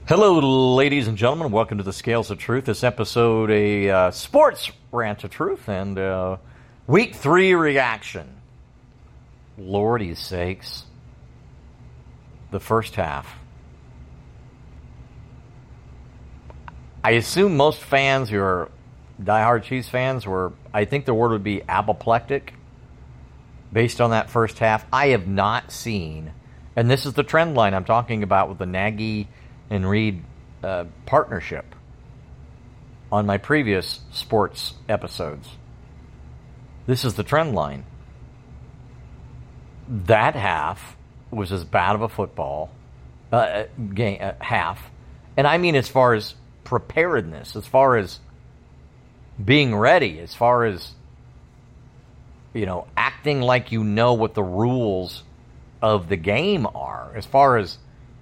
Hello, ladies and gentlemen. Welcome to the Scales of Truth. This episode, a sports rant of truth and week 3 reaction. Lordy sakes. The first half. I assume most fans who are diehard Chiefs fans were, I think the word would be apoplectic based on that first half. I have not seen, and this is the trend line I'm talking about with the Nagy and Reed partnership on my previous sports episodes. This is the trend line. That half was as bad of a football game half, and I mean as far as preparedness, as far as being ready, as far as acting like you know what the rules of the game are, as far as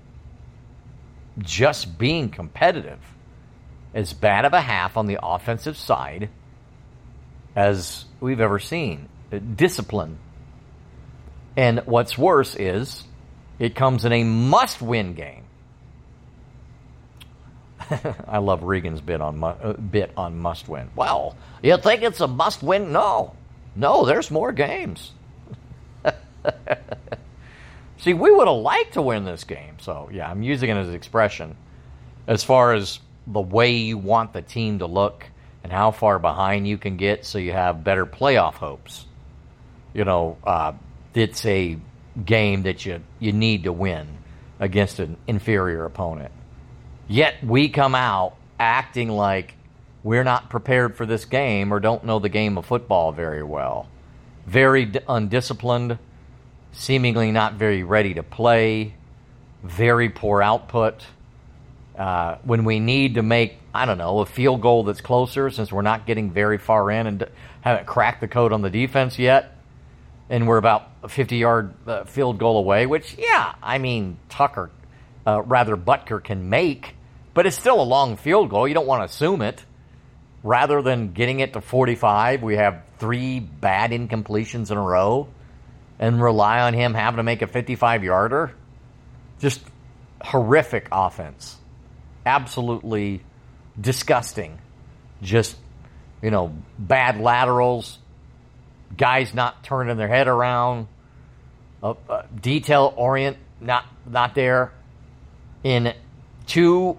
just being competitive. As bad of a half on the offensive side as we've ever seen. Discipline. And what's worse is it comes in a must-win game. I love Regan's bit on must-win. Well, you think it's a must-win? No, there's more games. See, we would have liked to win this game. So, yeah, I'm using it as an expression. As far as the way you want the team to look and how far behind you can get so you have better playoff hopes. It's a game that you need to win against an inferior opponent. Yet we come out acting like we're not prepared for this game or don't know the game of football very well. Very undisciplined. Seemingly not very ready to play, very poor output. When we need to make, a field goal that's closer, since we're not getting very far in and haven't cracked the code on the defense yet, and we're about a 50-yard field goal away, which, Butker can make, but it's still a long field goal. You don't want to assume it. Rather than getting it to 45, we have 3 bad incompletions in a row and rely on him having to make a 55-yarder. Just horrific offense. Absolutely disgusting. Just, bad laterals, guys not turning their head around, detail orient not there. The 2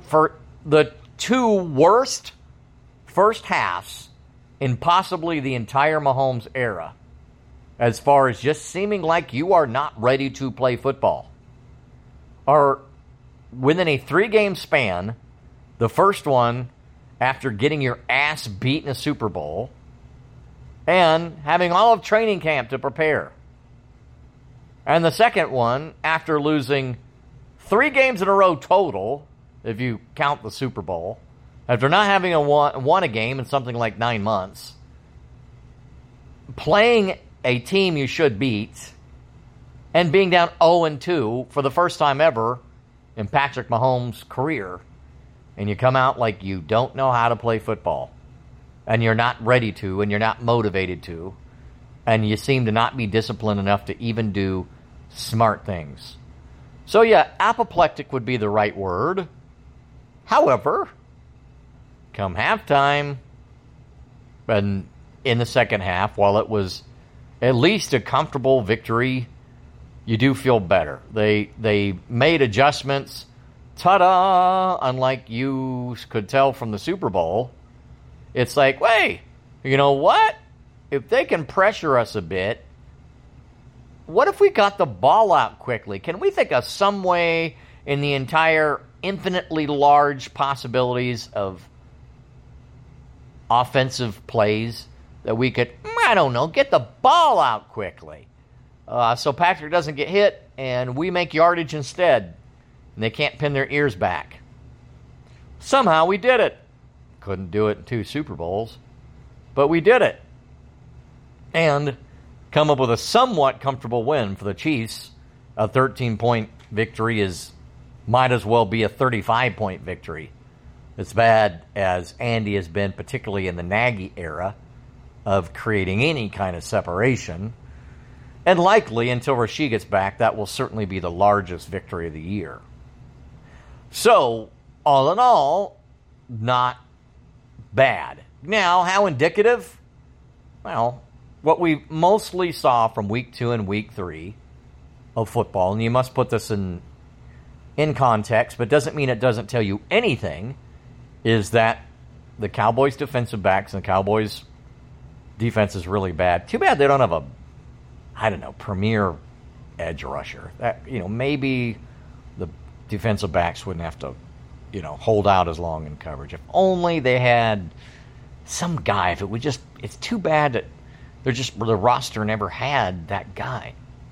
worst first halves in possibly the entire Mahomes era, as far as just seeming like you are not ready to play football, are within a 3-game span. The first one after getting your ass beat in a Super Bowl and having all of training camp to prepare. And the second one after losing 3 games in a row total, if you count the Super Bowl, after not having won a game in something like 9 months, playing a team you should beat, and being down 0-2 for the first time ever in Patrick Mahomes' career, and you come out like you don't know how to play football, and you're not ready to, and you're not motivated to, and you seem to not be disciplined enough to even do smart things. So yeah, apoplectic would be the right word. However, come halftime, and in the second half, while it was at least a comfortable victory, you do feel better. They made adjustments. Ta-da! Unlike you could tell from the Super Bowl, it's like, wait, you know what? If they can pressure us a bit, what if we got the ball out quickly? Can we think of some way in the entire infinitely large possibilities of offensive plays that we could, get the ball out quickly so Patrick doesn't get hit and we make yardage instead and they can't pin their ears back? Somehow we did it. Couldn't do it in 2 Super Bowls, but we did it. And come up with a somewhat comfortable win for the Chiefs. A 13-point victory might as well be a 35-point victory. As bad as Andy has been, particularly in the Nagy era, of creating any kind of separation. And likely, until Rashid gets back, that will certainly be the largest victory of the year. So, all in all, not bad. Now, how indicative? Well, what we mostly saw from week 2 and week 3 of football, and you must put this in context, but doesn't mean it doesn't tell you anything, is that the Cowboys defensive backs and the Cowboys defense is really bad. Too bad they don't have a, premier edge rusher. That, maybe the defensive backs wouldn't have to, hold out as long in coverage. If only they had some guy. If it would just, it's too bad that the roster never had that guy.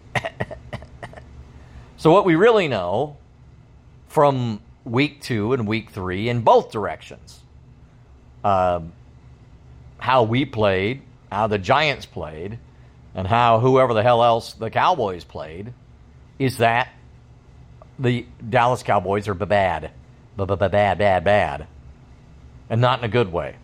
So what we really know from week 2 and week 3 in both directions, how we played, how the Giants played, and how whoever the hell else the Cowboys played, is that the Dallas Cowboys are bad. Bad. And not in a good way.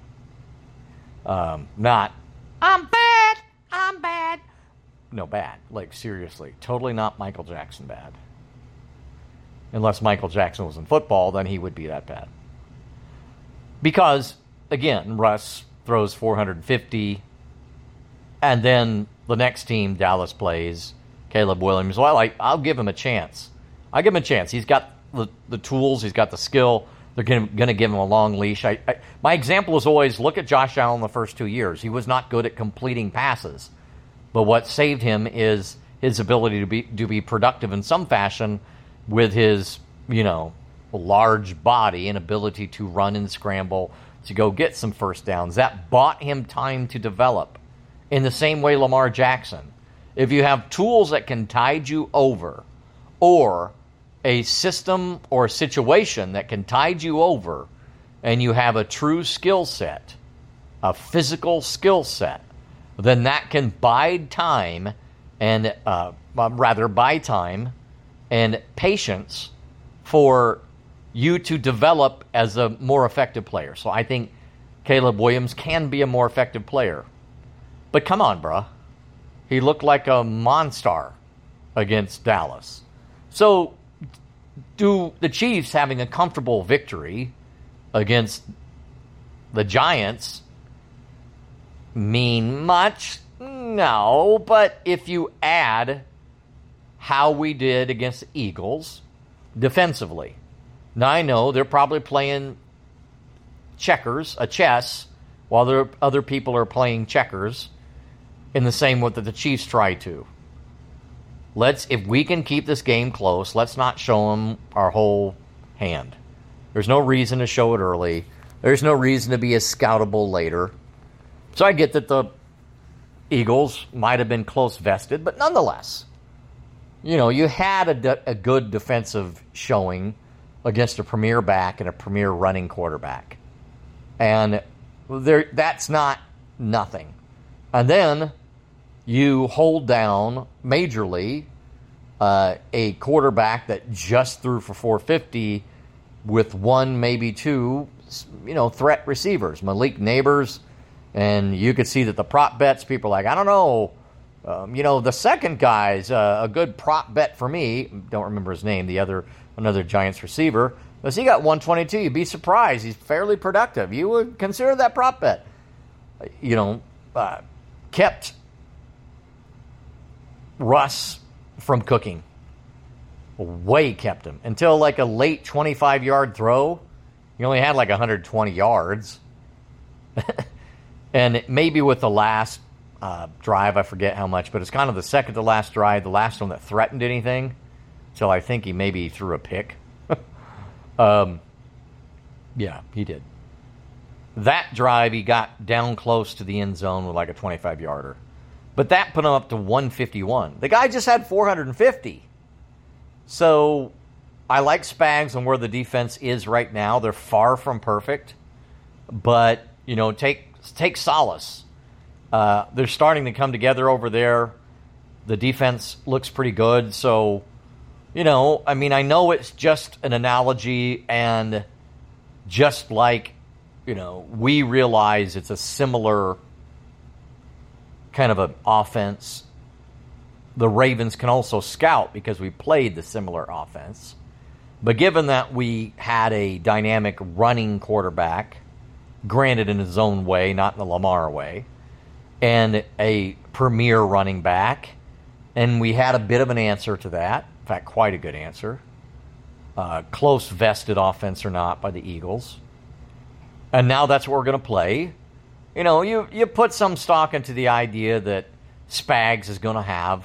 Not, I'm bad. No, bad. Like, seriously. Totally not Michael Jackson bad. Unless Michael Jackson was in football, then he would be that bad. Because, again, Russ throws 450, and then the next team Dallas plays, Caleb Williams, well, I'll give him a chance. He's got the tools. He's got the skill. They're going to give him a long leash. My example is always, look at Josh Allen the first 2 years. He was not good at completing passes. But what saved him is his ability to be productive in some fashion with his, large body and ability to run and scramble to go get some first downs. That bought him time to develop. In the same way Lamar Jackson. If you have tools that can tide you over, or a system or a situation that can tide you over, and you have a true skill set, a physical skill set, then that can bide time and patience for you to develop as a more effective player. So I think Caleb Williams can be a more effective player. But come on, bruh. He looked like a monster against Dallas. So do the Chiefs having a comfortable victory against the Giants mean much? No, but if you add how we did against the Eagles defensively. Now I know they're probably playing chess, while other people are playing checkers in the same way that the Chiefs try to. If we can keep this game close, let's not show them our whole hand. There's no reason to show it early. There's no reason to be as scoutable later. So I get that the Eagles might have been close vested, but nonetheless, you had a good defensive showing against a premier back and a premier running quarterback. And that's not nothing. And then you hold down majorly a quarterback that just threw for 450 with one, maybe two, threat receivers, Malik Neighbors. And you could see that the prop bets, people are like, I don't know, the second guy's a good prop bet for me. Don't remember his name, another Giants receiver. But he got 122. You'd be surprised. He's fairly productive. You would consider that prop bet. Kept Russ from cooking. Way kept him. Until like a late 25-yard throw. He only had like 120 yards. And maybe with the last drive, I forget how much, but it's kind of the second to last drive, the last one that threatened anything. Until I think he maybe threw a pick. Yeah, he did. That drive, he got down close to the end zone with like a 25-yarder. But that put him up to 151. The guy just had 450. So I like Spags and where the defense is right now. They're far from perfect. But, take solace. They're starting to come together over there. The defense looks pretty good. So, I know it's just an analogy, and just like, we realize it's a similar kind of an offense. The Ravens can also scout because we played the similar offense. But given that we had a dynamic running quarterback, granted in his own way, not in the Lamar way, and a premier running back, and we had a bit of an answer to that. In fact, quite a good answer. Close vested offense or not by the Eagles. And now that's what we're going to play. You know, you put some stock into the idea that Spags is going to have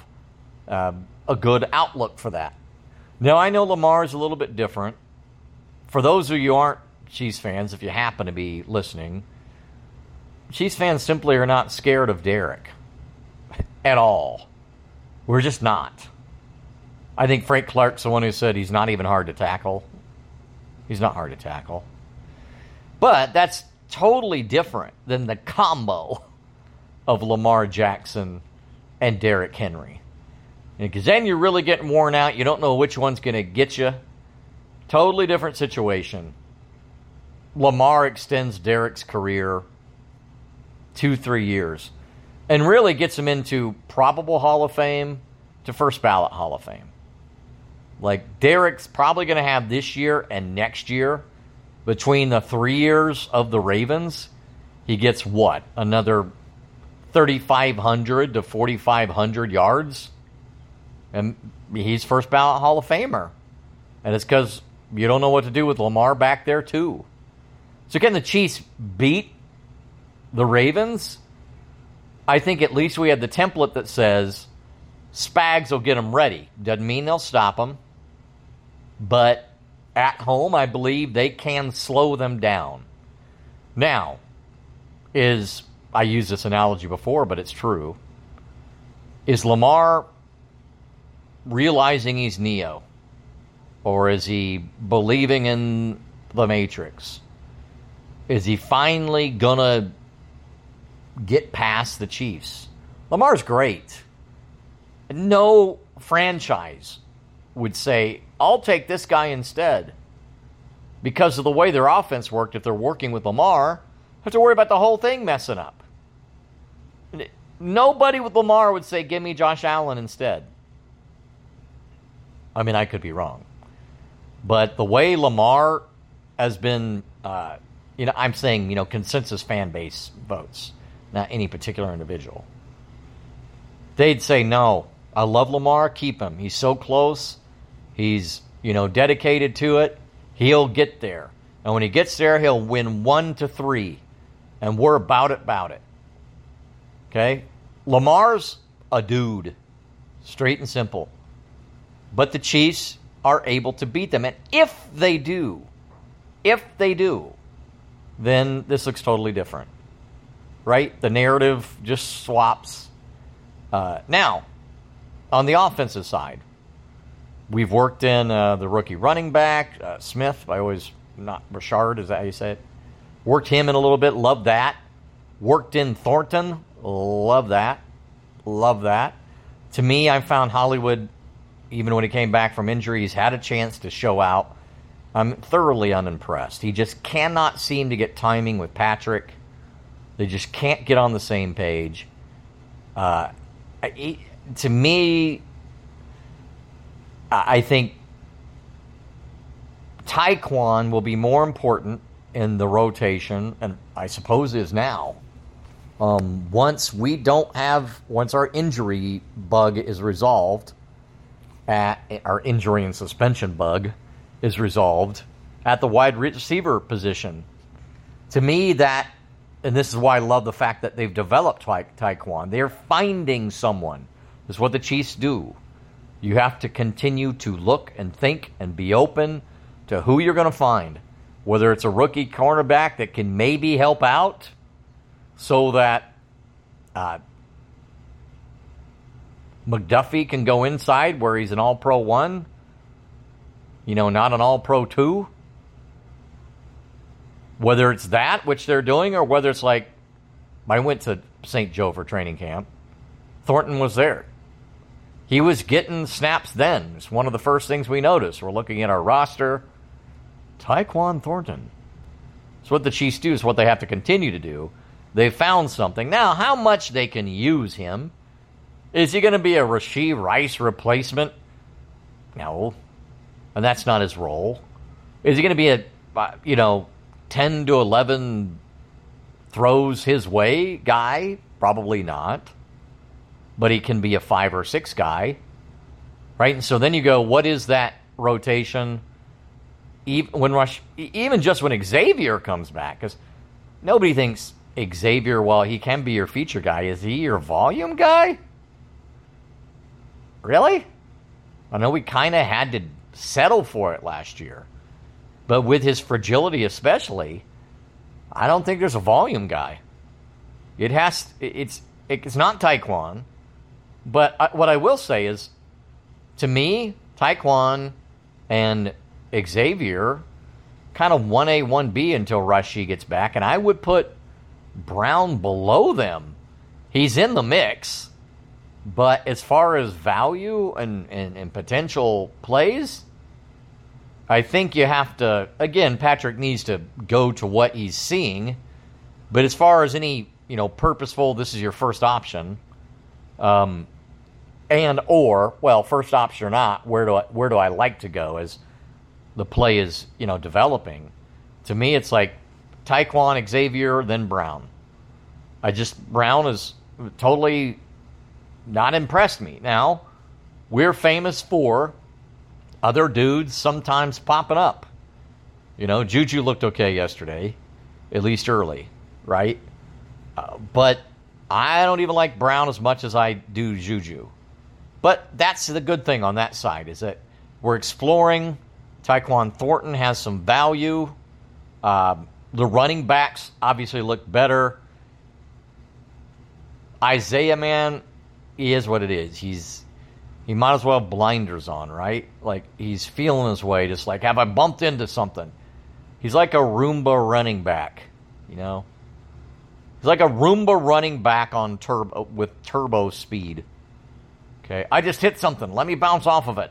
a good outlook for that. Now, I know Lamar is a little bit different. For those of you who aren't Chiefs fans, if you happen to be listening, Chiefs fans simply are not scared of Derek at all. We're just not. I think Frank Clark's the one who said he's not even hard to tackle. He's not hard to tackle. But that's totally different than the combo of Lamar Jackson and Derrick Henry. Because then you're really getting worn out. You don't know which one's going to get you. Totally different situation. Lamar extends Derrick's career 2-3 years and really gets him into probable Hall of Fame to first ballot Hall of Fame. Like, Derrick's probably going to have this year and next year, between the 3 years of the Ravens, he gets what? Another 3,500 to 4,500 yards? And he's first ballot Hall of Famer. And it's because you don't know what to do with Lamar back there, too. So can the Chiefs beat the Ravens? I think at least we had the template that says Spags will get them ready. Doesn't mean they'll stop them. But at home, I believe they can slow them down. Now, I used this analogy before, but it's true. Is Lamar realizing he's Neo? Or is he believing in the Matrix? Is he finally going to get past the Chiefs? Lamar's great. No franchise would say, I'll take this guy instead. Because of the way their offense worked, if they're working with Lamar, have to worry about the whole thing messing up. Nobody with Lamar would say, give me Josh Allen instead. I mean, I could be wrong. But the way Lamar has been, I'm saying, consensus fan base votes, not any particular individual. They'd say, no, I love Lamar, keep him. He's so close. He's, dedicated to it. He'll get there. And when he gets there, he'll win 1-3. And we're about it. Okay? Lamar's a dude. Straight and simple. But the Chiefs are able to beat them. And if they do, then this looks totally different. Right? The narrative just swaps. Now, on the offensive side, we've worked in the rookie running back, Smith. Not Richard, is that how you say it? Worked him in a little bit. Love that. Worked in Thornton. Love that. To me, I found Hollywood, even when he came back from injuries, had a chance to show out. I'm thoroughly unimpressed. He just cannot seem to get timing with Patrick. They just can't get on the same page. To me, I think Tyquan will be more important in the rotation, and I suppose is now. Once our injury bug is resolved, our injury and suspension bug is resolved at the wide receiver position. To me, and this is why I love the fact that they've developed Tyquan. They're finding someone. This is what the Chiefs do. You have to continue to look and think and be open to who you're going to find. Whether it's a rookie cornerback that can maybe help out so that McDuffie can go inside where he's an All-Pro 1, not an All-Pro 2. Whether it's that, which they're doing, or whether it's like, I went to St. Joe for training camp. Thornton was there. He was getting snaps then. It's one of the first things we noticed. We're looking at our roster. Tyquan Thornton. It's what the Chiefs do. It's what they have to continue to do. They found something. Now, how much they can use him? Is he going to be a Rashee Rice replacement? No. and that's not his role. Is he going to be a 10 to 11 throws his way guy? Probably not. But he can be a 5 or 6 guy, right? And so then you go, what is that rotation? Even just when Xavier comes back, because nobody thinks Xavier, while he can be your feature guy, is he your volume guy? Really? I know we kind of had to settle for it last year, but with his fragility especially, I don't think there's a volume guy. It's not Taekwon, but what I will say is, to me, Taekwon and Xavier kind of 1A, 1B until Rashid gets back, and I would put Brown below them. He's in the mix, but as far as value and potential plays, I think you have to, again, Patrick needs to go to what he's seeing, but as far as any, purposeful, this is your first option, first option or not, where do I like to go as the play is, developing? To me, it's like Taekwon, Xavier, then Brown. Brown is totally not impressed me. Now, we're famous for other dudes sometimes popping up. Juju looked okay yesterday, at least early, right? But I don't even like Brown as much as I do Juju. But that's the good thing on that side, is that we're exploring. Tyquan Thornton has some value. The running backs obviously look better. Isaiah, man, he is what it is. He might as well have blinders on, right? Like, he's feeling his way, just like, have I bumped into something? He's like a Roomba running back, He's like a Roomba running back on with turbo speed. Okay, I just hit something. Let me bounce off of it.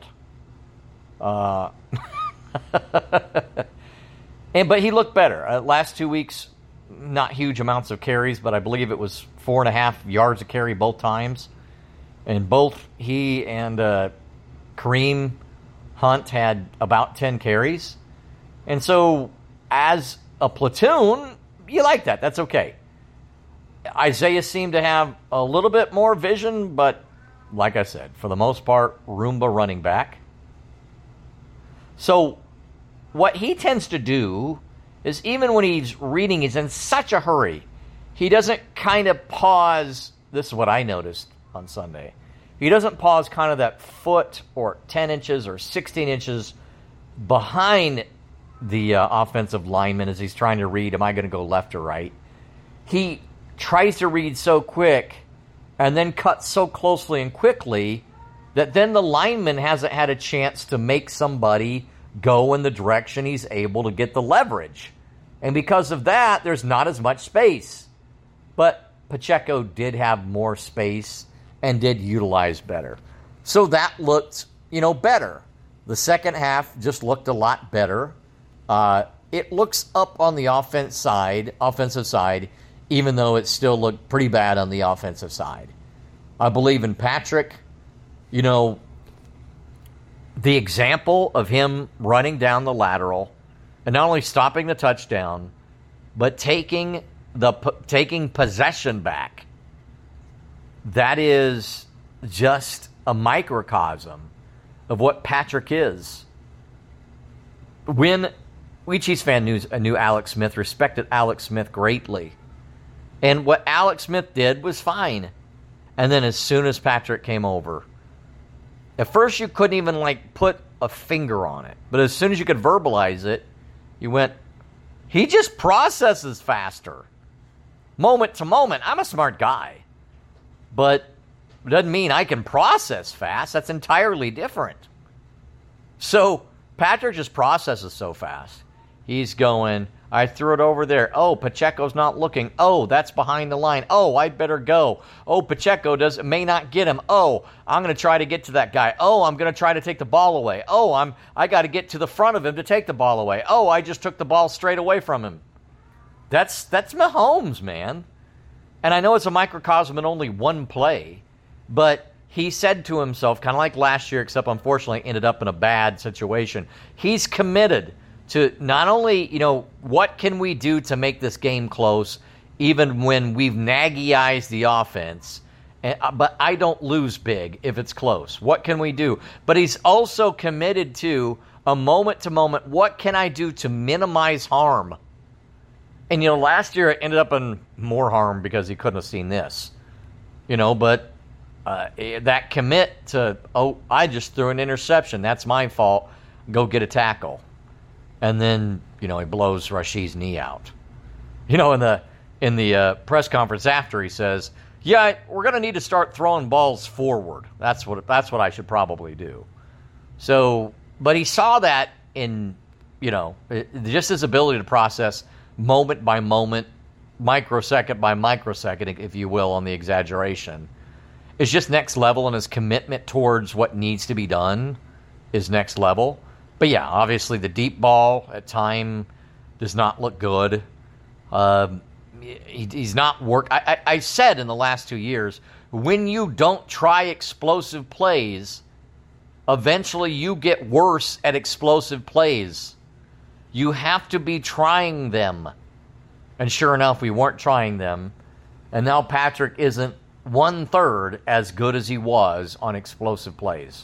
But he looked better. Last 2 weeks, not huge amounts of carries, but I believe it was 4.5 yards a carry both times. And both he and Kareem Hunt had about 10 carries. And so, as a platoon, you like that. That's okay. Isaiah seemed to have a little bit more vision, but like I said, for the most part, Roomba running back. So, what he tends to do is, even when he's reading, he's in such a hurry. He doesn't kind of pause. This is what I noticed on Sunday. He doesn't pause kind of that foot or 10 inches or 16 inches behind the offensive lineman as he's trying to read, am I going to go left or right? He tries to read so quick and then cuts so closely and quickly that then the lineman hasn't had a chance to make somebody go in the direction he's able to get the leverage. And because of that, there's not as much space. But Pacheco did have more space and did utilize better. So that looked, better. The second half just looked a lot better. It looks up on the offensive side, even though it still looked pretty bad on the offensive side. I believe in Patrick. The example of him running down the lateral and not only stopping the touchdown, but taking possession back. That is just a microcosm of what Patrick is. When we Chiefs fan knew Alex Smith, respected Alex Smith greatly. And what Alex Smith did was fine. And then as soon as Patrick came over, at first you couldn't even put a finger on it. But as soon as you could verbalize it, you went, he just processes faster. Moment to moment. I'm a smart guy. But it doesn't mean I can process fast. That's entirely different. So Patrick just processes so fast. He's going, I threw it over there. Oh, Pacheco's not looking. Oh, that's behind the line. Oh, I'd better go. Oh, Pacheco may not get him. Oh, I'm going to try to get to that guy. Oh, I'm going to try to take the ball away. Oh, I got to get to the front of him to take the ball away. Oh, I just took the ball straight away from him. That's Mahomes, man. And I know it's a microcosm in only one play, but he said to himself, kind of like last year, except unfortunately ended up in a bad situation. He's committed to not only, what can we do to make this game close, even when we've Nagyized the offense, but I don't lose big if it's close. What can we do? But he's also committed to a moment-to-moment, what can I do to minimize harm? And, last year it ended up in more harm because he couldn't have seen this. But that commit to, I just threw an interception. That's my fault. Go get a tackle. And then, he blows Rashid's knee out. In the press conference after, he says, yeah, we're going to need to start throwing balls forward. That's what I should probably do. So, but he saw that in, just his ability to process moment by moment, microsecond by microsecond, if you will, on the exaggeration. It's just next level, and his commitment towards what needs to be done is next level. But yeah, obviously the deep ball at time does not look good. He's not work. I said in the last 2 years, when you don't try explosive plays, eventually you get worse at explosive plays. You have to be trying them. And sure enough, we weren't trying them. And now Patrick isn't 1/3 as good as he was on explosive plays.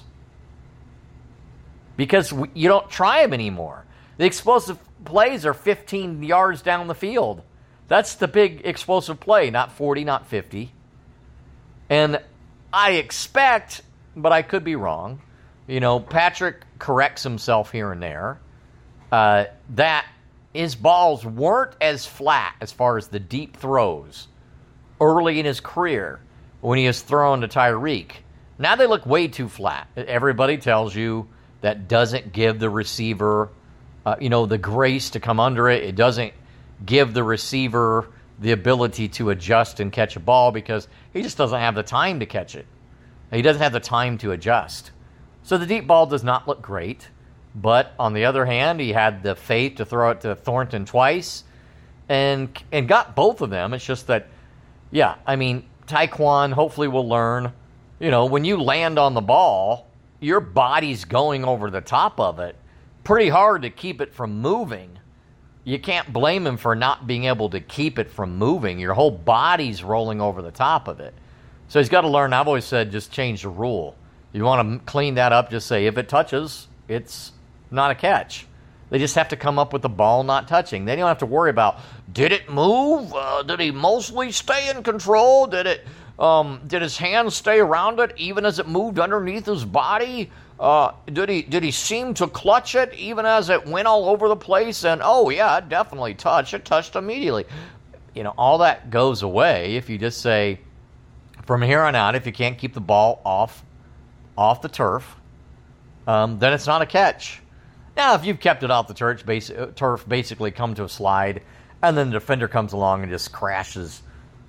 Because you don't try them anymore. The explosive plays are 15 yards down the field. That's the big explosive play, not 40, not 50. And I expect, but I could be wrong, Patrick corrects himself here and there, that his balls weren't as flat as far as the deep throws early in his career when he was throwing to Tyreek. Now they look way too flat. Everybody tells you that doesn't give the receiver, the grace to come under it. It doesn't give the receiver the ability to adjust and catch a ball because he just doesn't have the time to catch it. He doesn't have the time to adjust. So the deep ball does not look great. But on the other hand, he had the faith to throw it to Thornton twice and got both of them. It's just that, Tyquan hopefully will learn, when you land on the ball, your body's going over the top of it. Pretty hard to keep it from moving. You can't blame him for not being able to keep it from moving. Your whole body's rolling over the top of it. So he's got to learn. I've always said just change the rule. You want to clean that up, just say if it touches, it's not a catch. They just have to come up with the ball not touching. They don't have to worry about, did it move? Did he mostly stay in control? Did his hands stay around it even as it moved underneath his body? Did he seem to clutch it even as it went all over the place? And, it definitely touched. It touched immediately. All that goes away if you just say, from here on out, if you can't keep the ball off the turf, then it's not a catch. Now, if you've kept it off the turf, basically come to a slide, and then the defender comes along and just crashes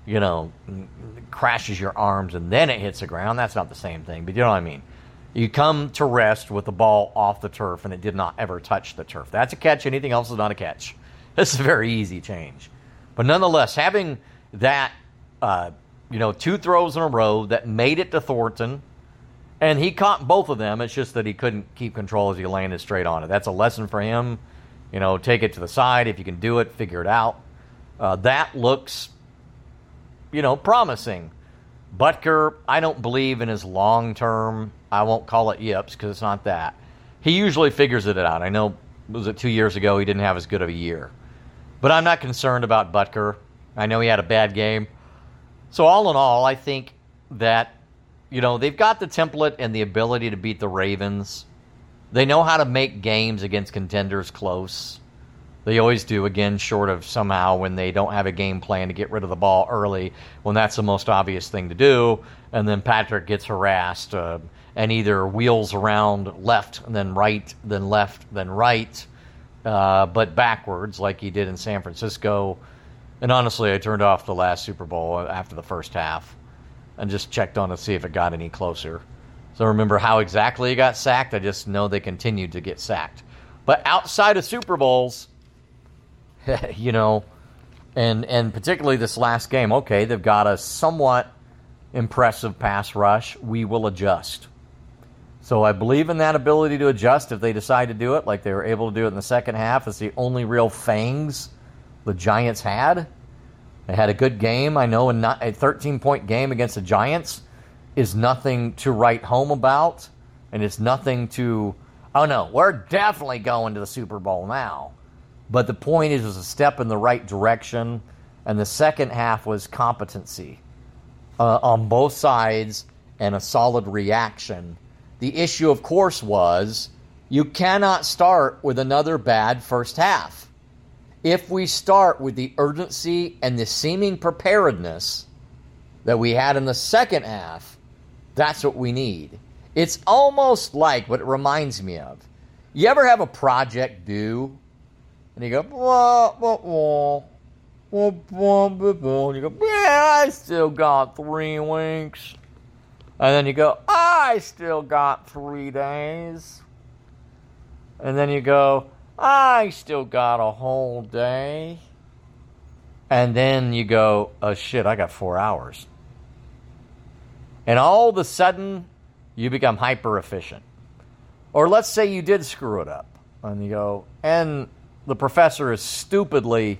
your arms, and then it hits the ground, that's not the same thing, but you know what I mean. You come to rest with the ball off the turf, and it did not ever touch the turf. That's a catch. Anything else is not a catch. This is a very easy change. But nonetheless, having that, 2 throws in a row that made it to Thornton, and he caught both of them. It's just that he couldn't keep control as he landed straight on it. That's a lesson for him. Take it to the side. If you can do it, figure it out. That looks, promising. Butker, I don't believe in his long-term, I won't call it yips because it's not that. He usually figures it out. I know, was it 2 years ago, he didn't have as good of a year. But I'm not concerned about Butker. I know he had a bad game. So all in all, I think that, they've got the template and the ability to beat the Ravens. They know how to make games against contenders close. They always do, again, short of somehow when they don't have a game plan to get rid of the ball early, when that's the most obvious thing to do, and then Patrick gets harassed and either wheels around left, and then right, then left, then right, but backwards like he did in San Francisco. And honestly, I turned off the last Super Bowl after the first half and just checked on to see if it got any closer. So I remember how exactly he got sacked. I just know they continued to get sacked. But outside of Super Bowls, and particularly this last game, okay, they've got a somewhat impressive pass rush, we will adjust. So I believe in that ability to adjust if they decide to do it, like they were able to do it in the second half. It's the only real fangs the Giants had. They had a good game. I know a 13-point game against the Giants is nothing to write home about, and it's nothing to, oh no, we're definitely going to the Super Bowl now. But the point is, it was a step in the right direction, and the second half was competency on both sides and a solid reaction. The issue, of course, was you cannot start with another bad first half. If we start with the urgency and the seeming preparedness that we had in the second half, that's what we need. It's almost like what it reminds me of. You ever have a project due, and you go, blah, blah, blah, blah, blah, blah, blah, and you go, yeah, I still got 3 weeks. And then you go, I still got 3 days. And then you go, I still got a whole day. And then you go, oh shit, I got 4 hours. And all of a sudden, you become hyper efficient. Or let's say you did screw it up. And you go, and the professor is stupidly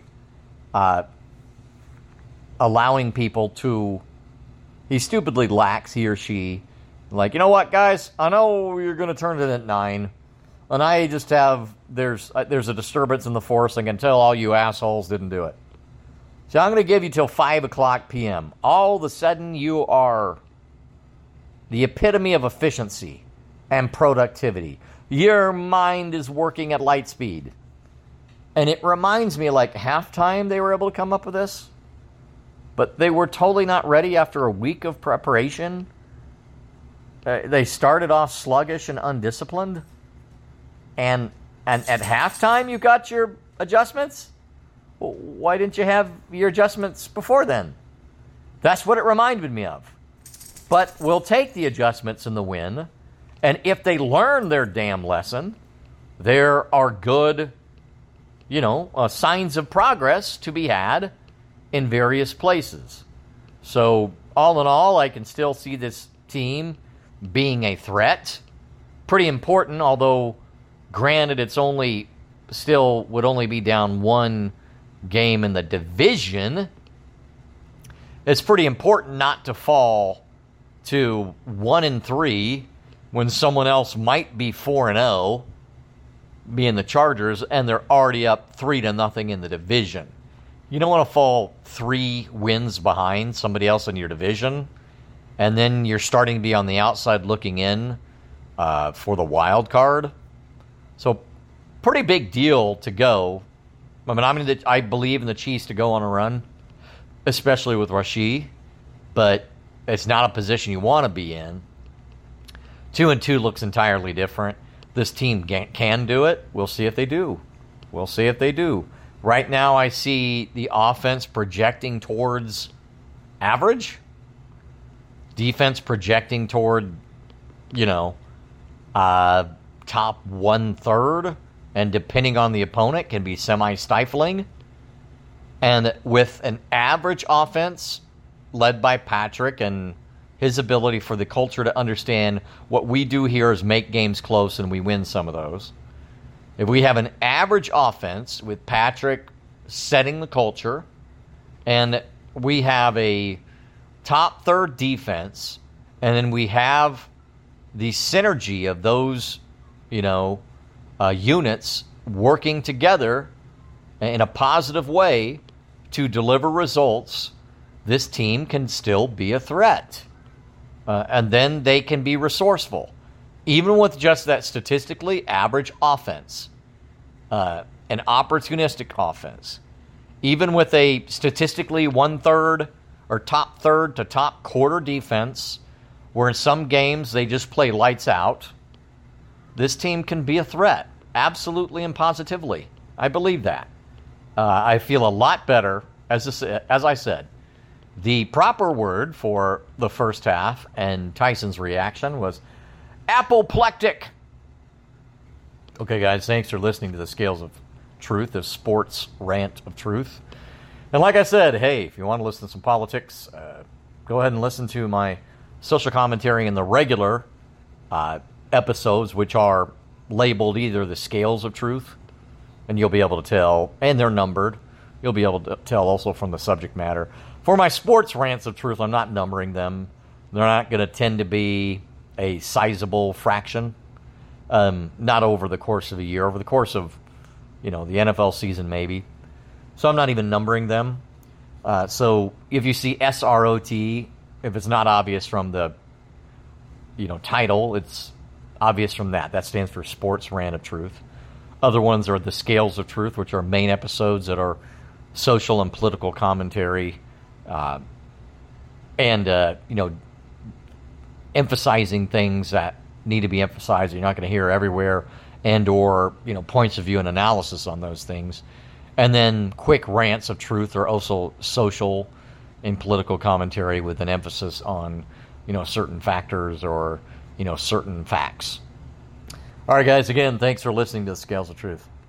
allowing people to, he stupidly lacks, he or she, like, you know what, guys, I know you're going to turn it at 9, and I just have, there's a disturbance in the force, I can tell all you assholes didn't do it. So I'm going to give you till 5 o'clock p.m. All of a sudden, you are the epitome of efficiency and productivity. Your mind is working at light speed. And it reminds me, like, halftime they were able to come up with this. But they were totally not ready after a week of preparation. They started off sluggish and undisciplined. And at halftime, you got your adjustments? Well, why didn't you have your adjustments before then? That's what it reminded me of. But we'll take the adjustments in the win. And if they learn their damn lesson, there are good, signs of progress to be had in various places. So, all in all, I can still see this team being a threat. Pretty important, although, granted, it's would only be down 1 game in the division. It's pretty important not to fall to 1-3 when someone else might be 4-0, being the Chargers, and they're already up 3-0 in the division. You don't want to fall 3 wins behind somebody else in your division, and then you're starting to be on the outside looking in for the wild card. So, pretty big deal to go. I believe in the Chiefs to go on a run, especially with Rashid, but it's not a position you want to be in. 2-2 looks entirely different. This team can do it. We'll see if they do. Right now, I see the offense projecting towards average. Defense projecting toward, top 1/3. And depending on the opponent, can be semi-stifling. And with an average offense led by Patrick and his ability for the culture to understand what we do here is make games close and we win some of those. If we have an average offense with Patrick setting the culture, and we have a top 3rd defense, and then we have the synergy of those, units working together in a positive way to deliver results, this team can still be a threat. And then they can be resourceful. Even with just that statistically average offense, an opportunistic offense, even with a statistically 1/3 or top 3rd to top quarter defense, where in some games they just play lights out, this team can be a threat, absolutely and positively. I believe that. I feel a lot better, as I said. The proper word for the first half and Tyson's reaction was apoplectic. Okay, guys, thanks for listening to the Scales of Truth, the sports rant of truth. And like I said, hey, if you want to listen to some politics, go ahead and listen to my social commentary in the regular episodes, which are labeled either the Scales of Truth, and you'll be able to tell, and they're numbered. You'll be able to tell also from the subject matter. For my sports rants of truth, I'm not numbering them. They're not going to tend to be a sizable fraction, not over the course of a year, over the course of, the NFL season maybe. So I'm not even numbering them. So if you see SROT, if it's not obvious from the, title, it's obvious from that. That stands for Sports Rant of Truth. Other ones are the Scales of Truth, which are main episodes that are social and political commentary, and emphasizing things that need to be emphasized. You're not going to hear everywhere, and or points of view and analysis on those things. And then quick rants of truth are also social and political commentary with an emphasis on certain factors or certain facts. All right, guys. Again, thanks for listening to the Scales of Truth.